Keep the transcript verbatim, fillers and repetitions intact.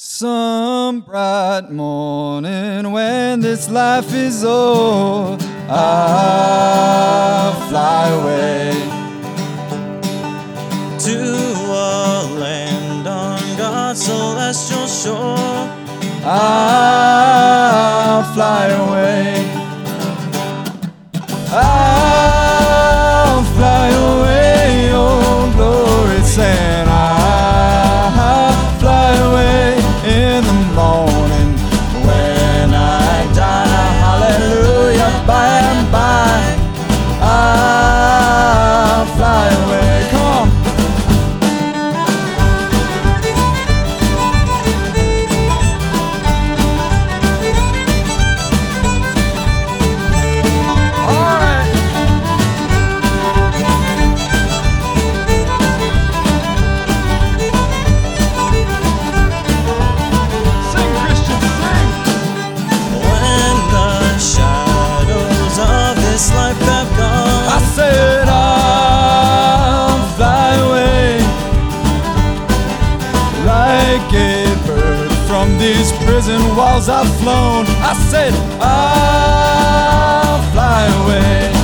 Some bright morning when this life is old, I'll fly away to a land on God's celestial shore. I'll fly away. I'll fly away, oh glorious, and I'll fly away in the morning when I die. Hallelujah, by and by I'll fly away. Come on. All right. Sing, Christian, sing. When the shadows of this life have gone, I said I'll fly away like a bird from these prison walls I've flown. I said I'll fly away.